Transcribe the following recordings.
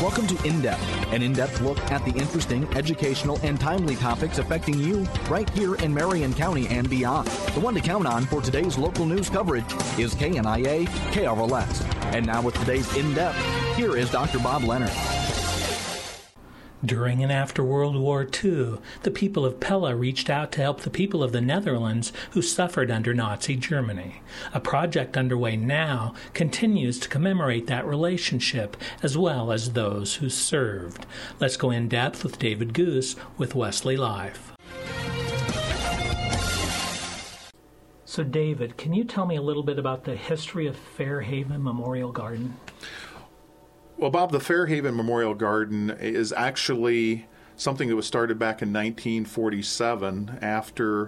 Welcome to In Depth, an in-depth look at the interesting, educational, and timely topics affecting you right here in Marion County and beyond. The one to count on for today's local news coverage is KNIA KRLS. And now with today's In Depth, here is Dr. Bob Leonard. During and after World War II, the people of Pella reached out to help the people of the Netherlands who suffered under Nazi Germany. A project underway now continues to commemorate that relationship as well as those who served. Let's go in depth with David Goose with Wesley Live. So David, can you tell me a little bit about the history of Fairhaven Memorial Garden? Well, Bob, the Fairhaven Memorial Garden is actually something that was started back in 1947 after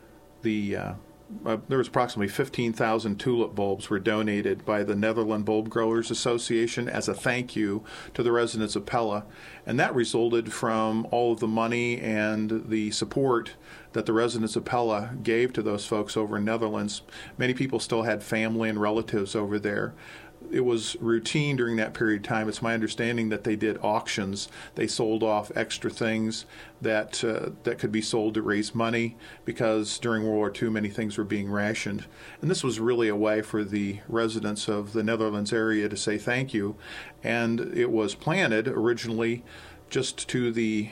there was approximately 15,000 tulip bulbs were donated by the Netherlands Bulb Growers Association as a thank you to the residents of Pella. And that resulted from all of the money and the support that the residents of Pella gave to those folks over in Netherlands. Many people still had family and relatives over there. It was routine during that period of time. It's my understanding that they did auctions. They sold off extra things that could be sold to raise money because during World War II many things were being rationed. And this was really a way for the residents of the Netherlands area to say thank you. And it was planted originally just to the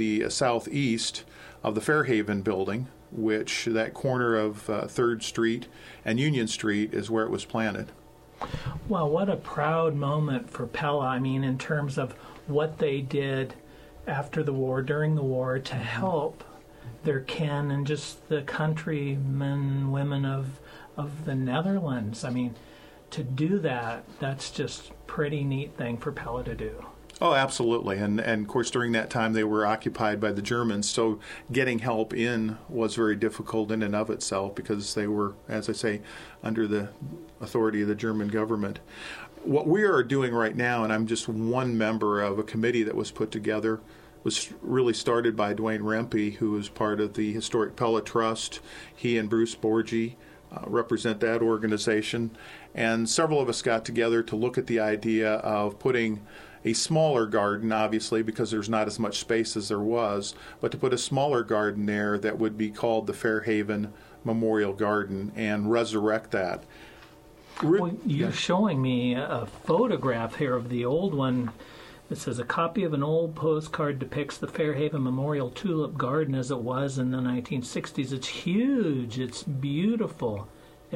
southeast of the Fairhaven building, which that corner of 3rd Street and Union Street is where it was planted. Well, what a proud moment for Pella. I mean, in terms of what they did after the war, during the war, to help their kin and just the countrymen, women of the Netherlands. I mean, to do that, that's just pretty neat thing for Pella to do. Oh, absolutely. And of course, during that time, they were occupied by the Germans, so getting help in was very difficult in and of itself because they were, as I say, under the authority of the German government. What we are doing right now, and I'm just one member of a committee that was put together, was really started by Dwayne Rempe, who is part of the Historic Pella Trust. He and Bruce Borgie represent that organization. And several of us got together to look at the idea of putting a smaller garden, obviously, because there's not as much space as there was, but to put a smaller garden there that would be called the Fairhaven Memorial Garden and resurrect that. Well, you're showing me a photograph here of the old one. It says, a copy of an old postcard depicts the Fairhaven Memorial Tulip Garden as it was in the 1960s. It's huge. It's beautiful.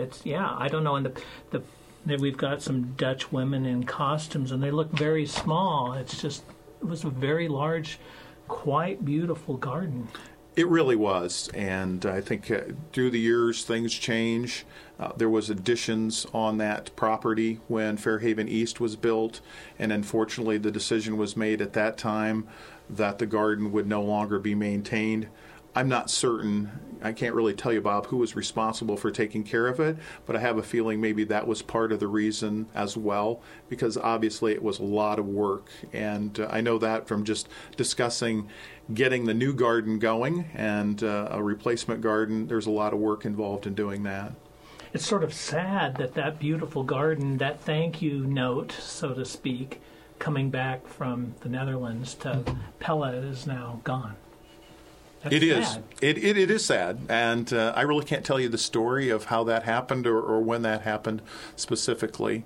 I don't know. And we've got some Dutch women in costumes, and they look very small. It was a very large, quite beautiful garden. It really was, and I think through the years things change. There was additions on that property when Fairhaven East was built, and unfortunately the decision was made at that time that the garden would no longer be maintained. I'm not certain, I can't really tell you, Bob, who was responsible for taking care of it, but I have a feeling maybe that was part of the reason as well, because obviously it was a lot of work. And I know that from just discussing getting the new garden going and a replacement garden, there's a lot of work involved in doing that. It's sort of sad that beautiful garden, that thank you note, so to speak, coming back from the Netherlands to Pella is now gone. That's sad. It is sad, and I really can't tell you the story of how that happened or when that happened specifically.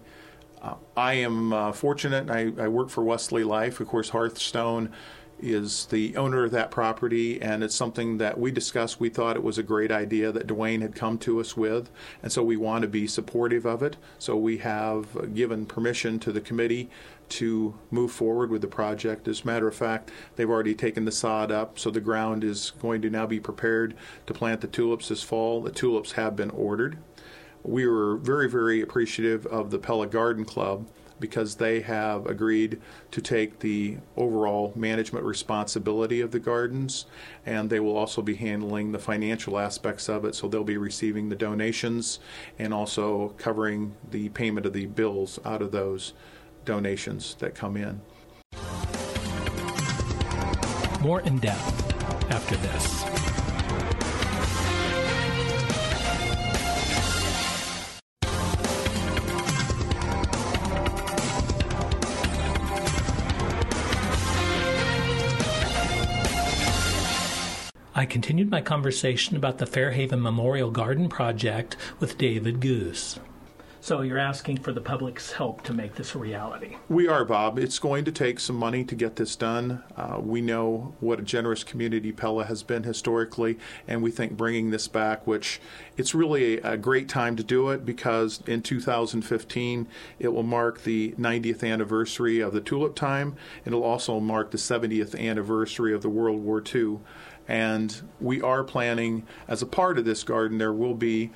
I am fortunate. I work for Wesley Life. Of course, Hearthstone is the owner of that property, and it's something that we discussed. We thought it was a great idea that Dwayne had come to us with, and so we want to be supportive of it. So we have given permission to the committee to move forward with the project. As a matter of fact, they've already taken the sod up, so the ground is going to now be prepared to plant the tulips this fall. The tulips have been ordered. We were very, very appreciative of the Pella Garden Club because they have agreed to take the overall management responsibility of the gardens, and they will also be handling the financial aspects of it, so they'll be receiving the donations and also covering the payment of the bills out of those donations that come in. More in depth after this. I continued my conversation about the Fairhaven Memorial Garden project with David Goose. So you're asking for the public's help to make this a reality? We are, Bob. It's going to take some money to get this done. We know what a generous community Pella has been historically, and we think bringing this back, which it's really a great time to do it because in 2015 it will mark the 90th anniversary of the tulip time, and it'll also mark the 70th anniversary of the World War II. And we are planning, as a part of this garden, there will be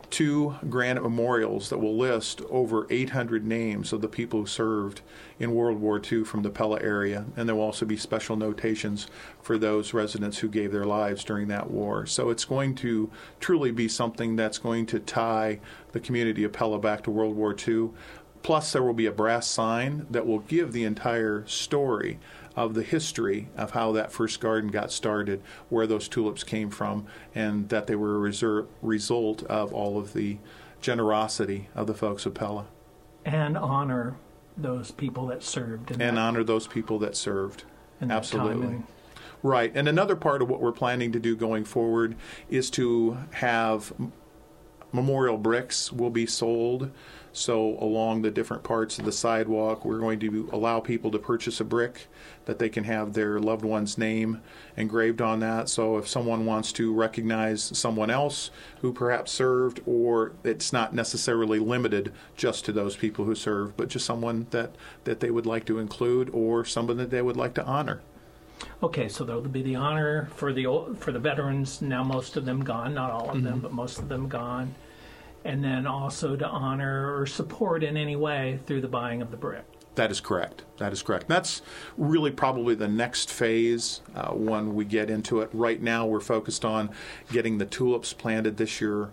2 granite memorials that will list over 800 names of the people who served in World War II from the Pella area. And there will also be special notations for those residents who gave their lives during that war. So it's going to truly be something that's going to tie the community of Pella back to World War II. Plus, there will be a brass sign that will give the entire story of the history of how that first garden got started, where those tulips came from, and that they were a result of all of the generosity of the folks of Pella. And honor those people that served. Honor those people that served. Absolutely. Right. And another part of what we're planning to do going forward is to have memorial bricks will be sold. So along the different parts of the sidewalk, we're going to allow people to purchase a brick that they can have their loved one's name engraved on that. So if someone wants to recognize someone else who perhaps served, or it's not necessarily limited just to those people who served, but just someone that they would like to include or someone that they would like to honor. Okay, so there will be the honor for the veterans, now most of them gone, not all of them, but most of them gone. And then also to honor or support in any way through the buying of the brick. That is correct. That's really probably the next phase when we get into it. Right now we're focused on getting the tulips planted this year.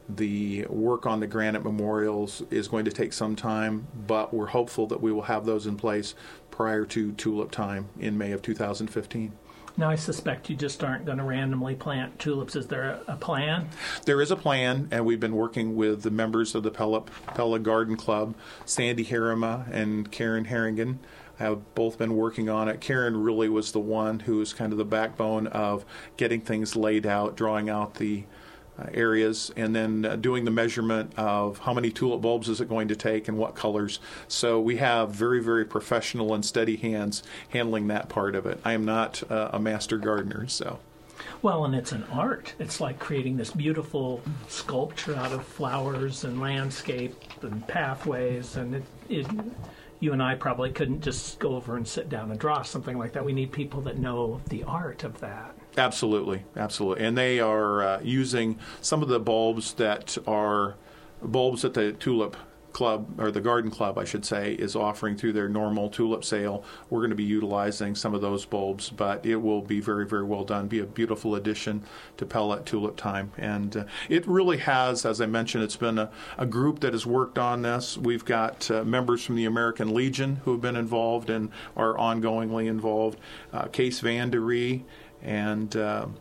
The work on the granite memorials is going to take some time, but we're hopeful that we will have those in place prior to tulip time in May of 2015. Now, I suspect you just aren't going to randomly plant tulips. Is there a plan? There is a plan, and we've been working with the members of the Pella Garden Club. Sandy Harima and Karen Harrigan have both been working on it. Karen really was the one who was kind of the backbone of getting things laid out, drawing out the areas, and then doing the measurement of how many tulip bulbs is it going to take and what colors. So we have very, very professional and steady hands handling that part of it. I am not a master gardener, so. Well, and it's an art. It's like creating this beautiful sculpture out of flowers and landscape and pathways, and you and I probably couldn't just go over and sit down and draw something like that. We need people that know the art of that. Absolutely. And they are using some of the bulbs that are bulbs that the Tulip Club, or the Garden Club, I should say, is offering through their normal tulip sale. We're going to be utilizing some of those bulbs, but it will be very, very well done. Be a beautiful addition to Pella at tulip time. And it really has, as I mentioned, it's been a group that has worked on this. We've got members from the American Legion who have been involved and are ongoingly involved. Case Van Der Ree and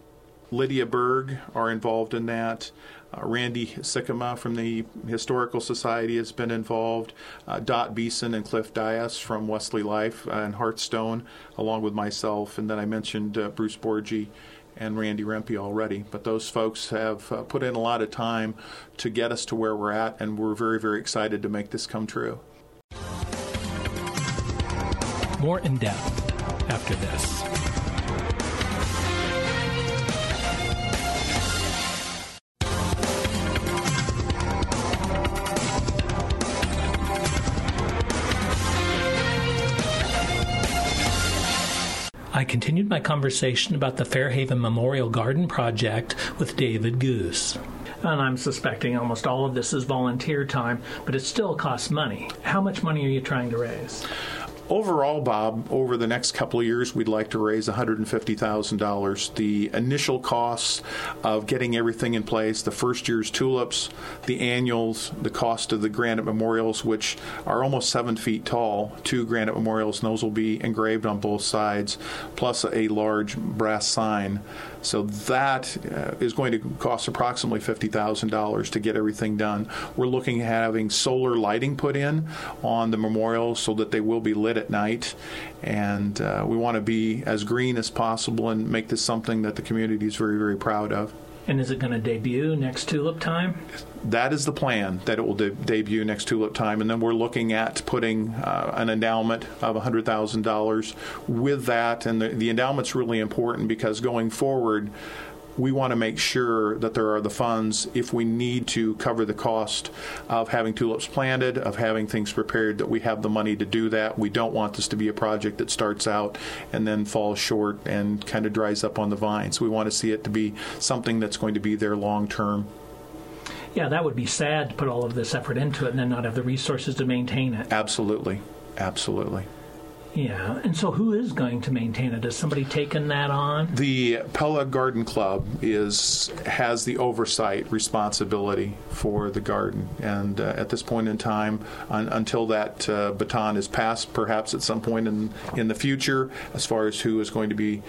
Lydia Berg are involved in that. Randy Sikkema from the Historical Society has been involved. Dot Beeson and Cliff Dias from Wesley Life and Hearthstone, along with myself. And then I mentioned Bruce Borgie and Randy Rempe already. But those folks have put in a lot of time to get us to where we're at, and we're very, very excited to make this come true. More in depth after this. I continued my conversation about the Fairhaven Memorial Garden project with David Goose. And I'm suspecting almost all of this is volunteer time, but it still costs money. How much money are you trying to raise? Overall, Bob, over the next couple of years, we'd like to raise $150,000. The initial costs of getting everything in place, the first year's tulips, the annuals, the cost of the granite memorials, which are almost 7 feet tall, 2 granite memorials, and those will be engraved on both sides, plus a large brass sign. So that is going to cost approximately $50,000 to get everything done. We're looking at having solar lighting put in on the memorials so that they will be lit at night. And we want to be as green as possible and make this something that the community is very, very proud of. And is it going to debut next Tulip Time? That is the plan, that it will debut next Tulip Time. And then we're looking at putting an endowment of $100,000 with that. And the endowment's really important because going forward, we want to make sure that there are the funds if we need to cover the cost of having tulips planted, of having things prepared, that we have the money to do that. We don't want this to be a project that starts out and then falls short and kind of dries up on the vines. We want to see it to be something that's going to be there long term. Yeah, that would be sad to put all of this effort into it and then not have the resources to maintain it. Absolutely. Absolutely. Yeah, and so who is going to maintain it? Has somebody taken that on? The Pella Garden Club has the oversight responsibility for the garden, and at this point in time, until that baton is passed, perhaps at some point in the future, as far as who is going to be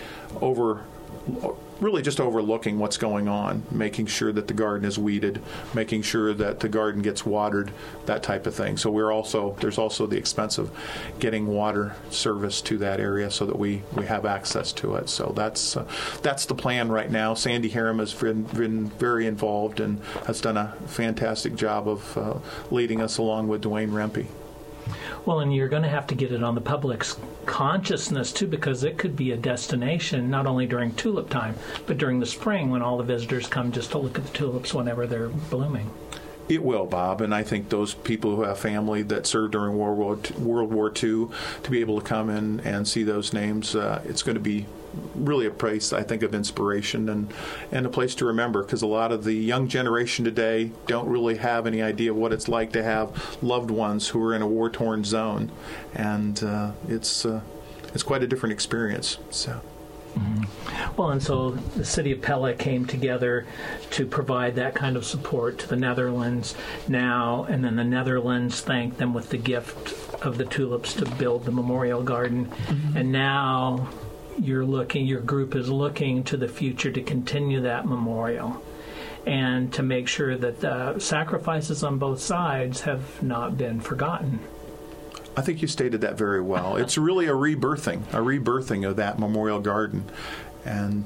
really just overlooking what's going on, making sure that the garden is weeded, making sure that the garden gets watered, that type of thing. So there's also the expense of getting water service to that area so that we have access to it. So that's the plan right now. Sandy Harum has been very involved and has done a fantastic job of leading us along with Dwayne Rempe. Well, and you're going to have to get it on the public's consciousness, too, because it could be a destination not only during tulip time, but during the spring when all the visitors come just to look at the tulips whenever they're blooming. It will, Bob, and I think those people who have family that served during World War II, to be able to come in and see those names, it's going to be really a place, I think, of inspiration and a place to remember, because a lot of the young generation today don't really have any idea what it's like to have loved ones who are in a war-torn zone, and it's quite a different experience. So. Mm-hmm. Well, and so the city of Pella came together to provide that kind of support to the Netherlands now, and then the Netherlands thanked them with the gift of the tulips to build the memorial garden. Mm-hmm. And now your group is looking to the future to continue that memorial and to make sure that the sacrifices on both sides have not been forgotten. I think you stated that very well. It's really a rebirthing of that memorial garden. And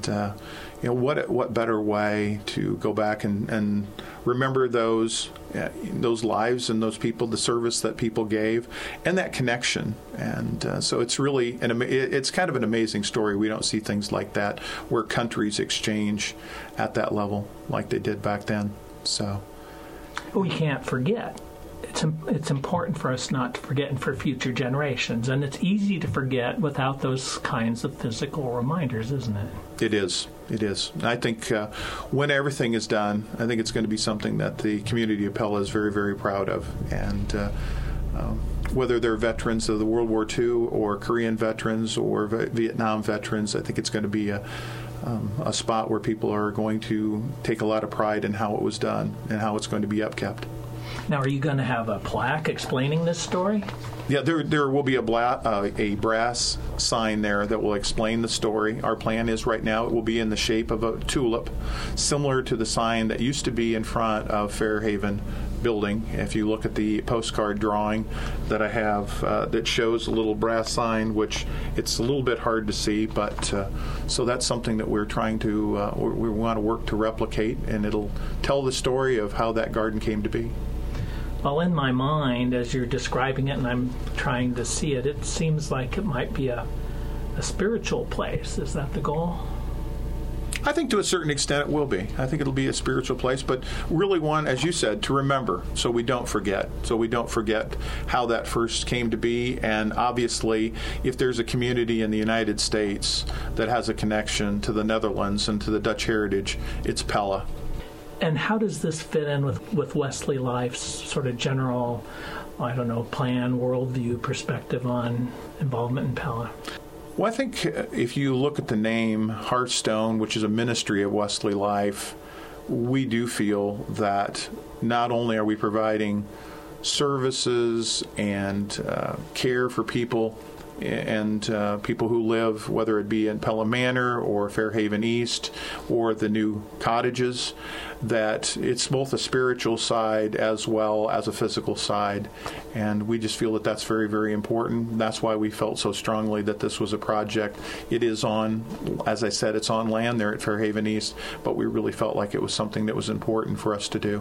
what better way to go back and remember those lives and those people, the service that people gave, and that connection. And so it's really it's kind of an amazing story. We don't see things like that where countries exchange at that level like they did back then. So we can't forget. It's important for us not to forget and for future generations. And it's easy to forget without those kinds of physical reminders, isn't it? It is. It is. I think when everything is done, I think it's going to be something that the community of Pella is very, very proud of. And whether they're veterans of the World War II or Korean veterans or Vietnam veterans, I think it's going to be a spot where people are going to take a lot of pride in how it was done and how it's going to be upkept. Now, are you going to have a plaque explaining this story? Yeah, there will be a brass sign there that will explain the story. Our plan is right now it will be in the shape of a tulip, similar to the sign that used to be in front of Fairhaven building. If you look at the postcard drawing that I have that shows a little brass sign, which it's a little bit hard to see, but so that's something that we're trying to, we want to work to replicate, and it'll tell the story of how that garden came to be. Well, in my mind, as you're describing it and I'm trying to see it, it seems like it might be a spiritual place. Is that the goal? I think to a certain extent it will be. I think it'll be a spiritual place, but really one, as you said, to remember so we don't forget. So we don't forget how that first came to be. And obviously, if there's a community in the United States that has a connection to the Netherlands and to the Dutch heritage, it's Pella. And how does this fit in with Wesley Life's sort of general, plan, worldview, perspective on involvement in Pella? Well, I think if you look at the name Hearthstone, which is a ministry of Wesley Life, we do feel that not only are we providing services and care for people and people who live, whether it be in Pelham Manor or Fairhaven East or the new cottages, that it's both a spiritual side as well as a physical side. And we just feel that that's very, very important. That's why we felt so strongly that this was a project. It is on, as I said, it's on land there at Fairhaven East, but we really felt like it was something that was important for us to do.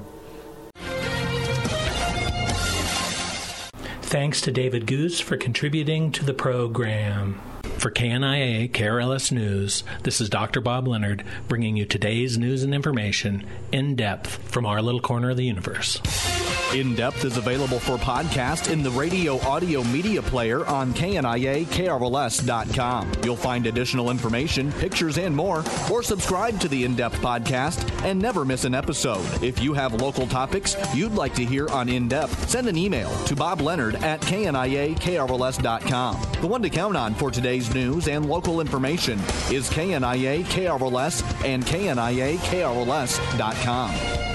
Thanks to David Goose for contributing to the program. For KNIA KRLS News, this is Dr. Bob Leonard bringing you today's news and information in depth from our little corner of the universe. In Depth is available for podcast in the radio audio media player on KNIA-KRLS.com. You'll find additional information, pictures, and more, or subscribe to the In Depth podcast and never miss an episode. If you have local topics you'd like to hear on In Depth, send an email to bobleonard@KNIA-KRLS.com. The one to count on for today's news and local information is KNIA-KRLS and KNIA-KRLS.com.